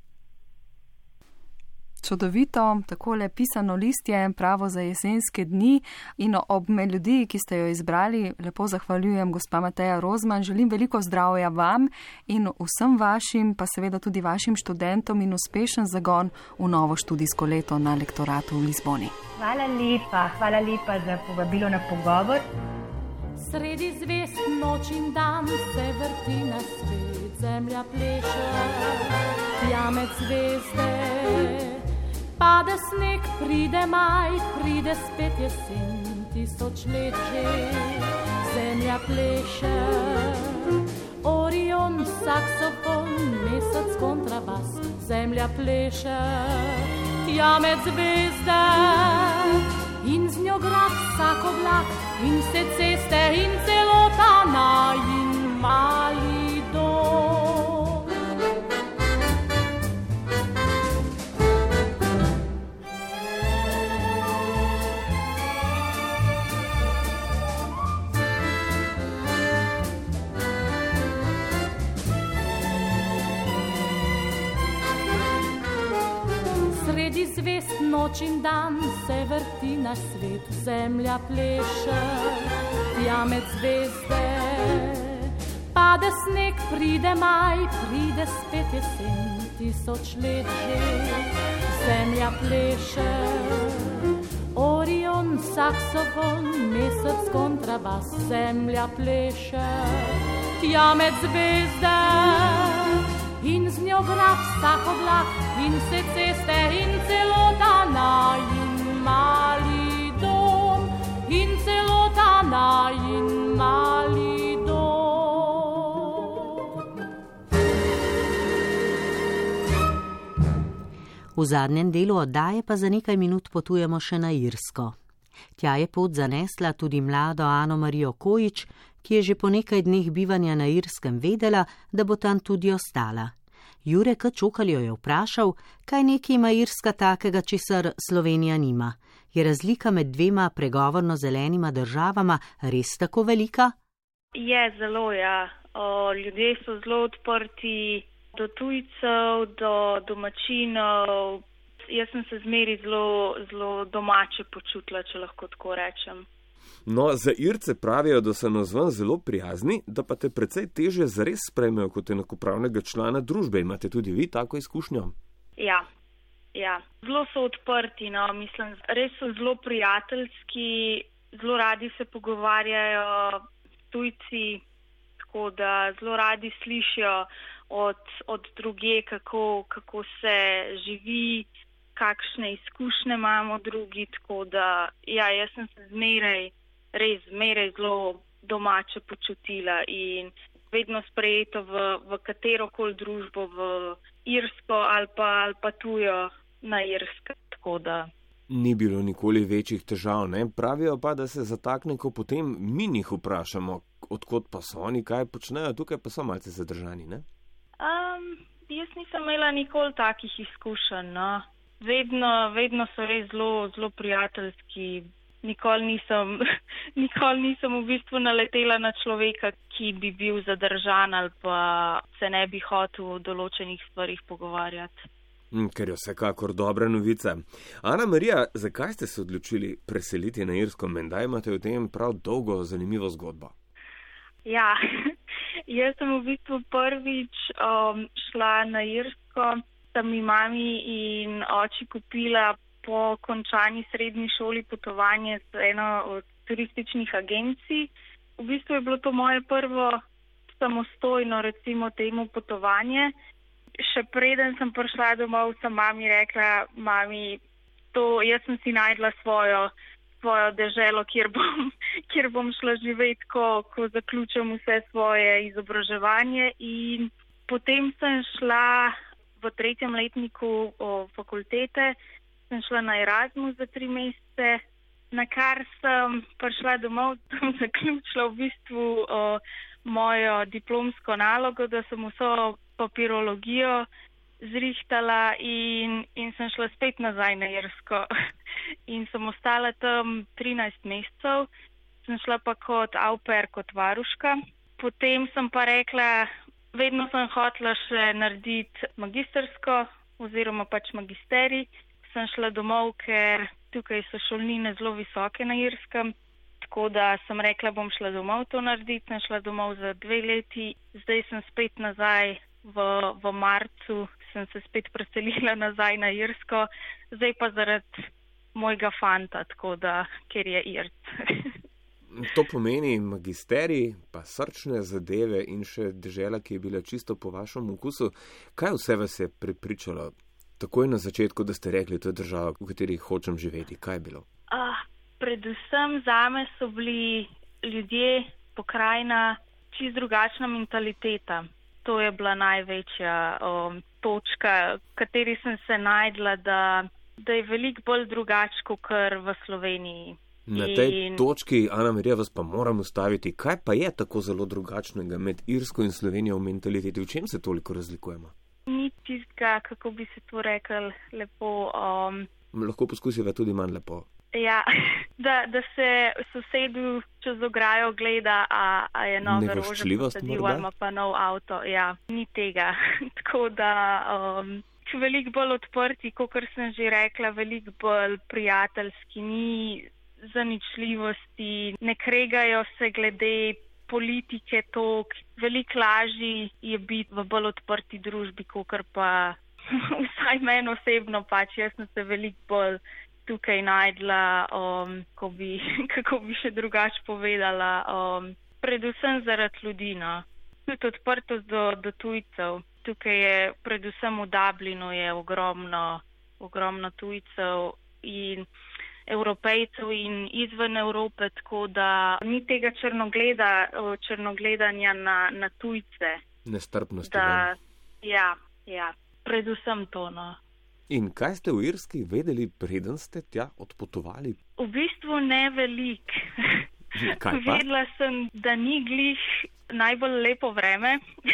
[SPEAKER 9] Čudovito, takole pisano listje, pravo za jesenske dni in ob melodiji, ki ste jo izbrali, lepo zahvaljujem gospa Mateja Rozman. Želim veliko zdravja vam in vsem vašim, pa seveda tudi vašim študentom in uspešen zagon v novo študijsko leto na lektoratu v Lizboni.
[SPEAKER 8] Hvala lepa, hvala lepa za povabilo na pogovor.
[SPEAKER 7] Sredi zvest noč in dan se vrti na svet, zemlja pleše, tja med zvezde. Pade sneg, pride maj, pride spet jesen, tisoč let že, zemlja pleše. Orion, saksofon, mesec, kontrabas, zemlja pleše, tja med zvezde. In z njo grad vsak oblak, in vse ceste, in celota na in mali dom. Sredi zvest noč in dan se vrti na svet, zemlja pleše, tja med zvezde. Pade sneg, pride maj, pride spet jesen, tisoč let že, zemlja pleše. Orion, saksofon, mesec, kontrabas, zemlja pleše, tja med zvezde. In z njo grad vsak oblak, in vse ceste, in celota na in mali dom, in celota na in mali dom.
[SPEAKER 2] V zadnjem delu oddaje pa za nekaj minut potujemo še na Irsko. Tja je pot zanesla tudi mlado Ano Marijo Kojič, ki je že po nekaj dneh bivanja na Irskem vedela, da bo tam tudi ostala. Jure K. Čokal jo je vprašal, kaj nekaj ima Irska takega, česar Slovenija nima. Je razlika med dvema pregovorno zelenima državama res tako velika?
[SPEAKER 10] Je, zelo, ja. O, ljudje so zelo odprti do tujcev, do domačinov. Jaz sem se zmeri zelo, zelo domače počutila, če lahko tako rečem.
[SPEAKER 3] No, za Irce pravijo, da so navzven zelo prijazni, da pa te precej težje zares sprejmejo kot enakopravnega člana družbe. Imate tudi vi tako izkušnjo?
[SPEAKER 10] Ja, ja. Zelo so odprti, no, mislim, res so zelo prijateljski, zelo radi se pogovarjajo tujci, tako da zelo radi slišijo od, od druge, kako, kako se živi, kakšne izkušnje imamo drugi, tako da ja, jaz sem se zmeraj, res zmeraj zelo domače počutila in vedno sprejeto v, v katerokoli družbo, v Irsko ali pa, ali pa tujo na Irsko, tako da.
[SPEAKER 3] Ni bilo nikoli večjih težav, ne? Pravijo pa, da se zatakne, ko potem mi njih vprašamo, odkot pa so oni, kaj počnejo, tukaj pa so malce zadržani, ne?
[SPEAKER 10] Um, jaz nisem imela nikoli takih izkušenj, no. Vedno, vedno so res zelo, zelo prijateljski. Nikoli nisem, nikoli nisem v bistvu naletela na človeka, ki bi bil zadržan ali pa se ne bi hotel o določenih stvarih pogovarjati.
[SPEAKER 3] Ker je vsekakor dobra novica. Ana Marija, zakaj ste se odločili preseliti na Irsko? Menda imate v tem prav dolgo zanimivo zgodbo.
[SPEAKER 10] Ja, jaz sem v bistvu prvič um, šla na Irsko, sta mi mami in oči kupila po končani srednji šoli potovanje z eno od turističnih agencij. V bistvu je bilo to moje prvo samostojno, recimo temu, potovanje. Še preden sem prišla domov, sem mami rekla, mami, to, jaz sem si najdla svojo, svojo deželo, kjer bom, kjer bom šla živeti, ko, ko zaključim vse svoje izobraževanje. In potem sem šla v tretjem letniku o, fakultete, sem šla na Erasmus za tri mesece, na kar sem prišla domov, sem zaključila v bistvu o, mojo diplomsko nalogo, da sem vso papirologijo zrihtala in, in sem šla spet nazaj na Irsko. In sem ostala tam trinajst mesecev, sem šla pa kot au pair, kot varuška. Potem sem pa rekla, vedno sem hotela še narediti magistersko oziroma pač magisterij. Sem šla domov, ker tukaj so šolnine zelo visoke na Irskem, tako da sem rekla, bom šla domov to narediti. Sem šla domov za dve leti, zdaj sem spet nazaj v, v marcu, sem se spet preselila nazaj na Irsko, zdaj pa zaradi mojega fanta, tako da, ker je Irc.
[SPEAKER 3] To pomeni magisterij, pa srčne zadeve in še dežela, ki je bila čisto po vašem okusu. Kaj vse vas je prepričalo takoj na začetku, da ste rekli, to je država, v kateri hočem živeti? Kaj je bilo?
[SPEAKER 10] Uh, predvsem zame so bili ljudje, pokrajina, čist drugačna mentaliteta. To je bila največja um, točka, v kateri sem se najdla, da, da je veliko bolj drugače, kot v Sloveniji.
[SPEAKER 3] Na tej in... točki, Ana Marija, vas pa moram ustaviti. Kaj pa je tako zelo drugačnega med Irsko in Slovenijo v mentaliteti? V čem se toliko razlikujemo?
[SPEAKER 10] Ni tistega, kako bi se to rekel, lepo. Um...
[SPEAKER 3] Lahko poskusiva tudi manj lepo.
[SPEAKER 10] Ja, da, da se sosedu čez ograjo gleda, a, a je nove rože posadil ali pa nov avto. Ja, ni tega. Tako da um, veliko bolj odprti, kot sem že rekla, veliko bolj prijateljski, ni zaničljivosti, ne kregajo se glede politike tok. Veliko lažji je biti v bolj odprti družbi, kot pa vsaj meni osebno pač. Jaz sem se veliko bolj tukaj najdla, um, kako, bi, kako bi še drugače povedala, um, predvsem zaradi ljudi, no. Tudi odprtost do, do tujcev. Tukaj je, predvsem v Dublinu je ogromno, ogromno tujcev in Evropejcev in izven Evrope, tako da ni tega črnogleda, črnogledanja na, na tujce.
[SPEAKER 3] Nestrpnosti.
[SPEAKER 10] Da, ja, ja, predvsem to, no.
[SPEAKER 3] In kaj ste v Irski vedeli, preden ste tja odpotovali?
[SPEAKER 10] V bistvu ne velik.
[SPEAKER 3] Kaj pa?
[SPEAKER 10] Vedela sem, da ni glih najbolj lepo vreme,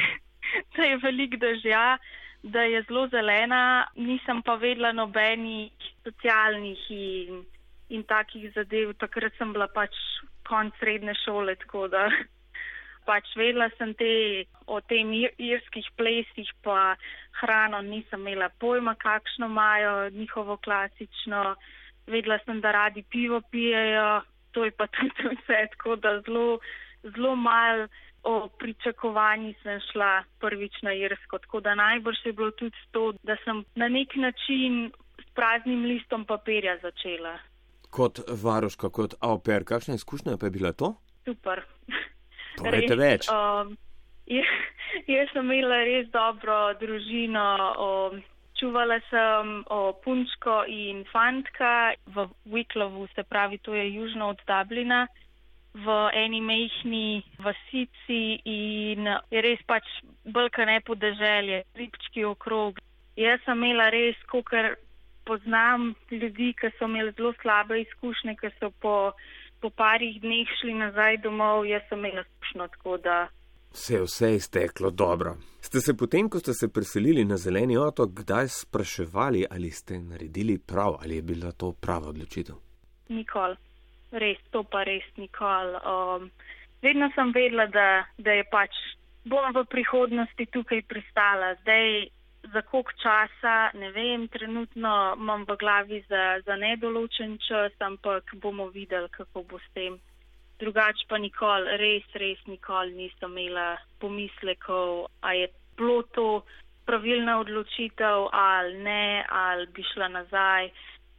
[SPEAKER 10] da je veliko dežja, da je zelo zelena, nisem pa vedela nobenih socialnih in, in takih zadev. Takrat sem bila pač konc srednje šole, tako da pač vedela sem te, o tem irskih plesih, pa hrano nisem imela pojma, kakšno imajo, njihovo klasično. Vedela sem, da radi pivo pijejo, to je pa tudi vse, tako da zelo, zelo malo o pričakovanji sem šla prvič na Irsko. Tako da najbolj je bilo tudi to, da sem na nek način s praznim listom papirja začela.
[SPEAKER 3] Kot varuška, kot au pair, kakšna izkušnja pa je bila to?
[SPEAKER 10] Super.
[SPEAKER 3] Povejte več.
[SPEAKER 10] Um, jaz, jaz sem imela res dobro družino. Um, čuvala sem o punčko in fantka v Wicklavu, se pravi, to je južno od Dublina, v eni mejhni vasici in je res pač bolj ne podeželje, ribčki okrog. Jaz sem imela res, kakor poznam ljudi, ki so imeli zelo slabe izkušnje, ki so po po parih dneh šli nazaj domov, jaz sem imela spušno, tako da...
[SPEAKER 3] Se je vse izteklo dobro. Ste se potem, ko ste se preselili na zeleni otok, kdaj spraševali, ali ste naredili prav, ali je bila to prava odločitev?
[SPEAKER 10] Nikoli. Res, to pa res nikoli. Um, vedno sem vedela, da, da je pač bom v prihodnosti tukaj pristala. Zdaj, za koliko časa, ne vem, trenutno imam v glavi za, za nedoločen čas, ampak bomo videli, kako bo s tem. drugače pa nikoli, res, res nikoli nisem imela pomislekov, a je bilo to pravilna odločitev ali ne, ali bi šla nazaj.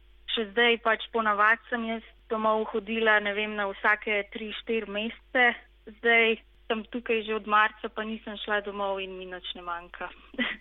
[SPEAKER 10] Še zdaj pač ponavadi sem jaz domov hodila, ne vem, na vsake tri, štiri mesece. Zdaj sem tukaj že od marca, pa nisem šla domov in mi nič ne manjka.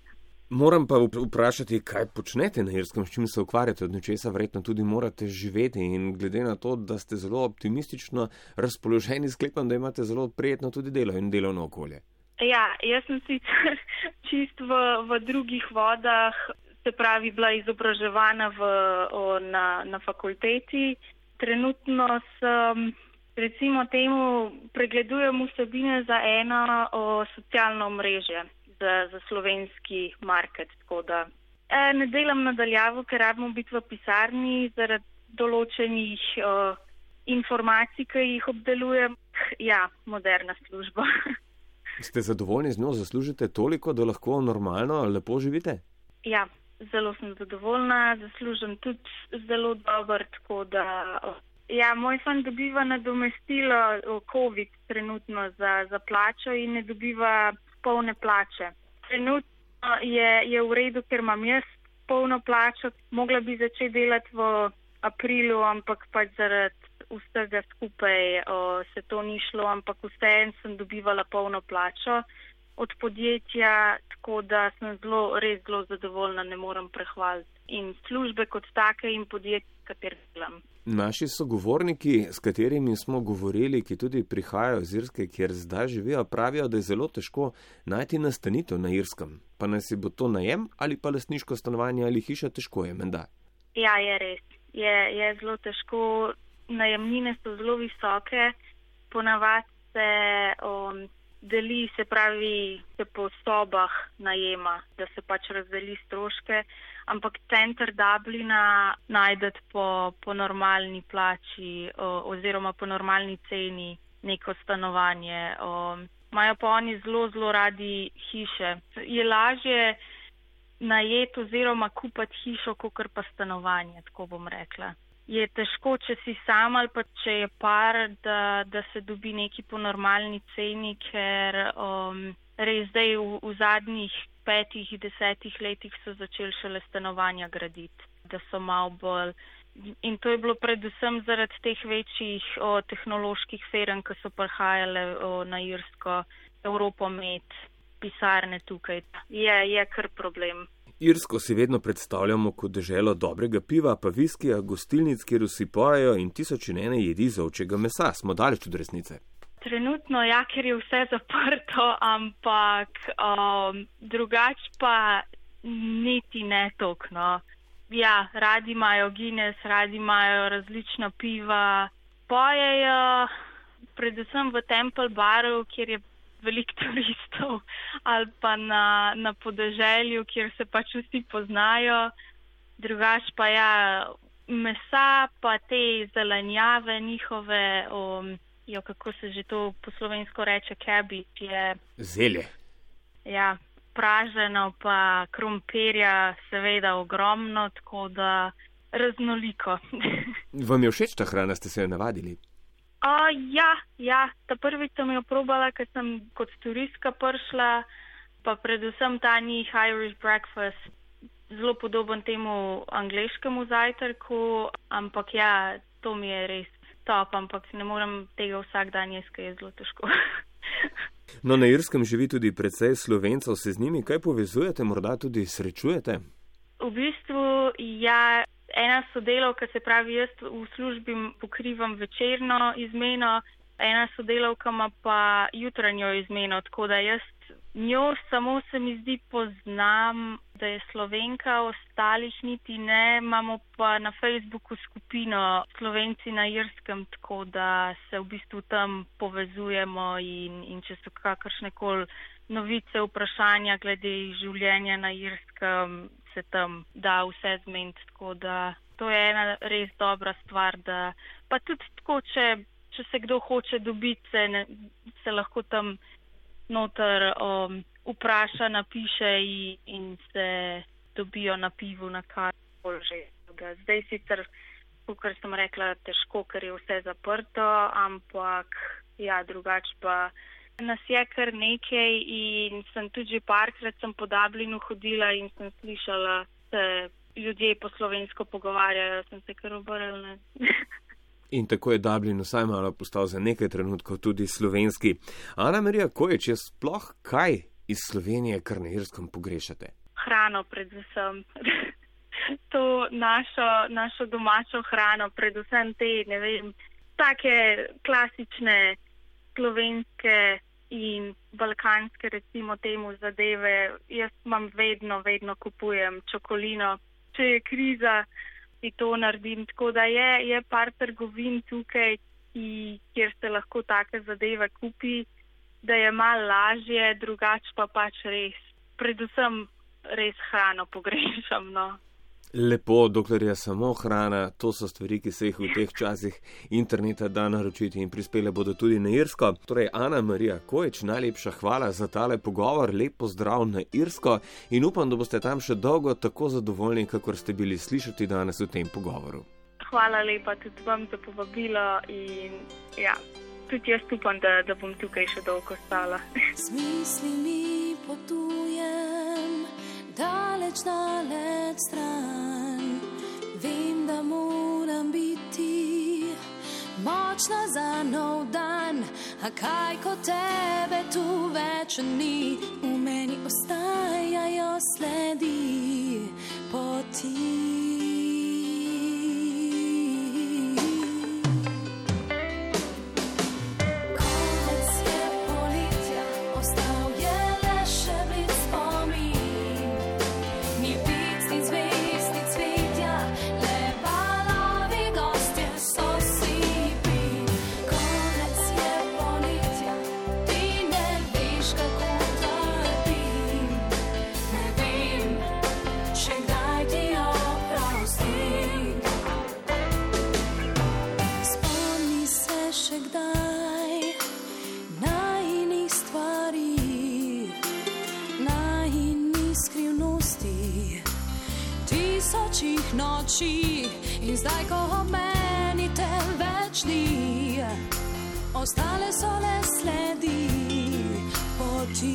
[SPEAKER 3] Moram pa vprašati, kaj počnete na Irskem, s čim se ukvarjate, od nečesa verjetno tudi morate živeti in glede na to, da ste zelo optimistično razpoloženi, sklepam, da imate zelo prijetno tudi delo in delovno okolje.
[SPEAKER 10] Ja, jaz sem sicer čist v, v drugih vodah, se pravi, bila izobraževana v, o, na, na fakulteti. Trenutno sem, recimo temu, pregledujem vsebine za eno o socialno mreže. Za, za slovenski market, tako da e, ne delam nadaljavo, ker rabimo biti v pisarni zaradi določenih o, informacij, ki jih obdelujem. Ja, moderna služba.
[SPEAKER 3] Ste zadovoljni z njo, zaslužite toliko, da lahko normalno, lepo živite?
[SPEAKER 10] Ja, zelo sem zadovoljna, zaslužim tudi zelo dober, tako da o, ja, moj fan dobiva nadomestilo o COVID trenutno za, za plačo in ne dobiva polne plače. Trenutno je, je v redu, ker imam jaz polno plačo. Mogla bi začeti delati v aprilu, ampak pač zaradi vsega skupaj o, se to ni šlo, ampak vseeno sem dobivala polno plačo od podjetja, tako da sem zelo, res zelo zadovoljna, ne morem prehvaliti. In službe kot take in podjetje, katere delam.
[SPEAKER 3] Naši sogovorniki, s katerimi smo govorili, ki tudi prihajajo iz Irske, kjer zdaj živijo, pravijo, da je zelo težko najti nastanitev na Irskem. Pa naj si bo to najem ali pa lastniško stanovanje ali hiša, težko je, menda.
[SPEAKER 10] Ja, je res. Je, je zelo težko. Najemnine so zelo visoke. Ponavadi se um, deli, se pravi, se po sobah najema, da se pač razdeli stroške. Ampak center Dublina najdete po, po normalni plači o, oziroma po normalni ceni neko stanovanje. Imajo pa oni zelo, zelo radi hiše. Je lažje najeti oziroma kupiti hišo, kakor pa stanovanje, tako bom rekla. Je težko, če si sam ali pa če je par, da, da se dobi neki po normalni ceni, ker um, res zdaj v, v zadnjih petih, desetih letih so začeli šele stanovanja graditi, da so malo bolj. In to je bilo predvsem zaradi teh večjih o, tehnoloških firm, ki so prihajale o, na Irsko, Europomed, pisarne tukaj. Je, je kar problem.
[SPEAKER 3] Irsko si vedno predstavljamo kot deželo dobrega piva, pa viskija, gostilnic, kjer vsi pojejo in tisoč in ene jedi z ovčjega mesa. Smo daleč od resnice.
[SPEAKER 10] Trenutno, ja, ker je vse zaprto, ampak um, drugač pa niti ne toliko, no. Ja, radi imajo Guinness, radi imajo različna piva, pojejo predvsem v Temple Baru, kjer je veliko turistov, ali pa na, na podeželju, kjer se pač vsi poznajo. Drugač pa ja, mesa pa te zelenjave njihove, um, jo, kako se že to po slovensko reče, cabbage je.
[SPEAKER 3] Zelje.
[SPEAKER 10] Ja, praženo pa krompirja seveda ogromno, tako da raznoliko.
[SPEAKER 3] Vam je všeč ta hrana, ste se jo navadili?
[SPEAKER 10] O, ja, ja, ta prvič sem jo probala, ker sem kot turistka prišla, pa predvsem ta njih Irish breakfast, zelo podoben temu angleškemu zajtrku, ampak ja, to mi je res top, ampak ne morem tega vsak dan jesti, ker je zelo težko.
[SPEAKER 3] No, na Irskem živi tudi precej Slovencev, se z njimi kaj povezujete, morda tudi srečujete?
[SPEAKER 10] V bistvu, ja, ena sodelavka, se pravi, jaz v službi pokrivam večerno izmeno, ena sodelavka ima pa jutranjo izmeno, tako da jaz njo samo se mi zdi poznam, da je Slovenka, ostalih niti ne, imamo pa na Facebooku skupino Slovenci na Irskem, tako da se v bistvu tam povezujemo in, in če so kakršnekoli novice, vprašanja glede življenja na Irskem, se tam da vse zmeniti, tako da to je ena res dobra stvar, da pa tudi tako, če, če se kdo hoče dobiti, se, ne, se lahko tam noter um, vpraša, napiše in, in se dobijo na pivu, na karkoli že. Zdaj sicer kot sem rekla, težko, ker je vse zaprto, ampak ja, drugače pa nas je kar nekaj in sem tudi že parkrat sem po Dublinu hodila in sem slišala, da se ljudje po slovensko pogovarjajo, sem se kar obrnila.
[SPEAKER 3] In tako je Dublin vsaj malo postal za nekaj trenutkov tudi slovenski. Ana Marija Kojič, je sploh kaj iz Slovenije, kar na Irskem pogrešate?
[SPEAKER 10] Hrano predvsem. To našo, našo domačo hrano, predvsem te, ne vem, take klasične slovenske in balkanske, recimo temu zadeve. Jaz imam vedno, vedno kupujem čokolino. Če je kriza, si to naredim. Tako da je, je par trgovin tukaj, ki, kjer se lahko take zadeve kupi, da je malo lažje, drugače pa pač res. Predvsem res hrano pogrešam, no.
[SPEAKER 3] Lepo, dokler je samo hrana, to so stvari, ki se jih v teh časih interneta da naročiti in prispele bodo tudi na Irsko. Torej, Ana Marija Kojič, najlepša hvala za tale pogovor, lep pozdrav na Irsko in upam, da boste tam še dolgo tako zadovoljni, kakor ste bili slišati danes v tem pogovoru.
[SPEAKER 10] Hvala lepa tudi vam za povabilo in ja, tudi jaz upam, da, da bom tukaj še dolgo ostala.
[SPEAKER 11] Z mislimi potujem daleč, daleč stran. Vem, da moram biti močna za nov dan, a kaj kot tebe tu več ni. V meni ostajajo sledi poti. Noči in zdaj, ko meni te več ni, ostale so le sledi poti.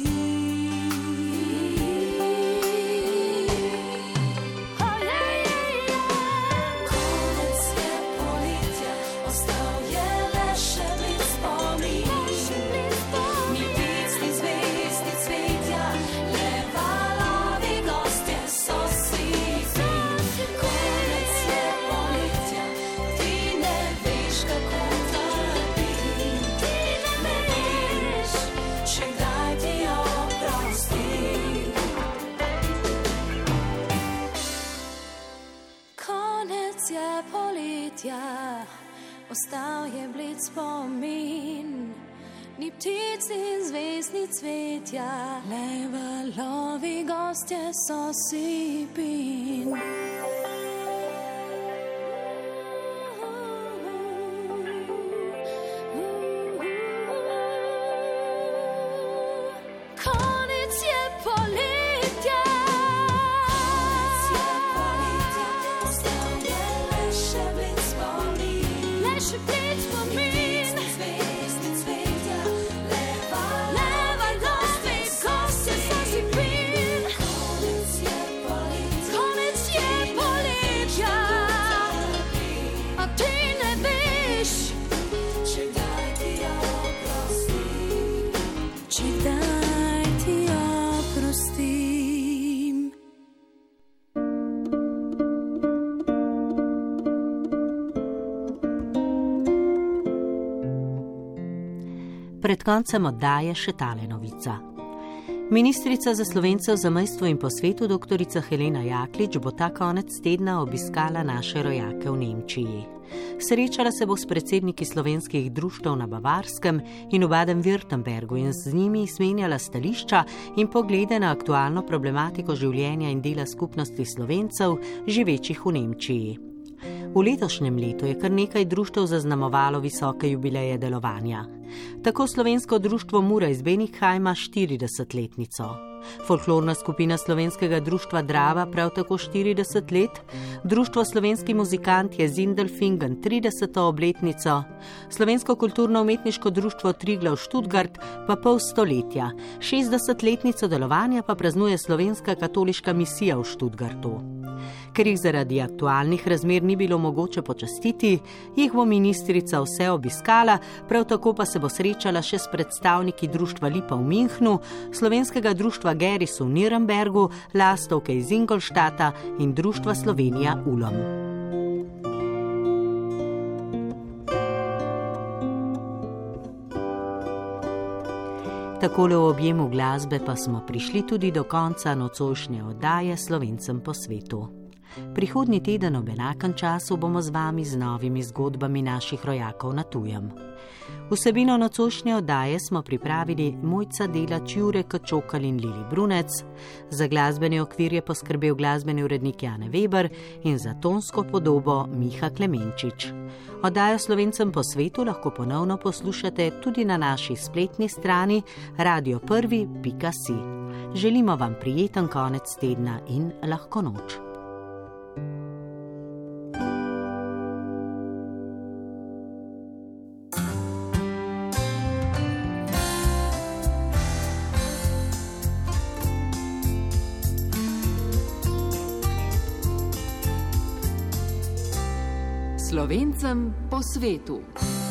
[SPEAKER 11] Ostal je bled spomin, ni ptic in zvezdnic cvetja, le valovi gostje so sipin. Konec je poletja.
[SPEAKER 2] Pred koncem oddaje še tale novica. Ministrica za Slovence v zamejstvu in po svetu doktorica Helena Jaklič bo ta konec tedna obiskala naše rojake v Nemčiji. Srečala se bo s predsedniki slovenskih društev na Bavarskem in v Baden-Württembergu in z njimi izmenjala stališča in poglede na aktualno problematiko življenja in dela skupnosti Slovencev, živečih v Nemčiji. V letošnjem letu je kar nekaj društev zaznamovalo visoke jubileje delovanja. Tako slovensko društvo Mura iz Benigheima štiridesetletnico, Folklorna skupina Slovenskega društva Drava prav tako štirideset let, Društvo Slovenski muzikant je Zindelfingen trideseto obletnico, Slovensko kulturno-umetniško društvo Triglav Študgart pa pol stoletja, šestdesetletnico delovanja pa praznuje Slovenska katoliška misija v Študgartu. Ker jih zaradi aktualnih razmer ni bilo mogoče počastiti, jih bo ministrica vse obiskala, prav tako pa se bo srečala še s predstavniki društva Lipa v Minhnu, Slovenskega društva Geris v Nürnbergu, Lastovke iz Ingolštata in društva Slovenija Ulom. Takole v objemu glasbe pa smo prišli tudi do konca nocojšnje oddaje Slovencem po svetu. Prihodnji teden ob enakem času bomo z vami z novimi zgodbami naših rojakov na tujem. Vsebino nocojšnje oddaje smo pripravili Mojca Delač, Jure Kačokal in Lili Brunec, za glasbeni okvir je poskrbel glasbeni urednik Jane Weber in za tonsko podobo Miha Klemenčič. Oddajo Slovencem po svetu lahko ponovno poslušate tudi na naši spletni strani radio prvi pika si. Želimo vam prijeten konec tedna in lahko noč.
[SPEAKER 12] Slovencem po svetu.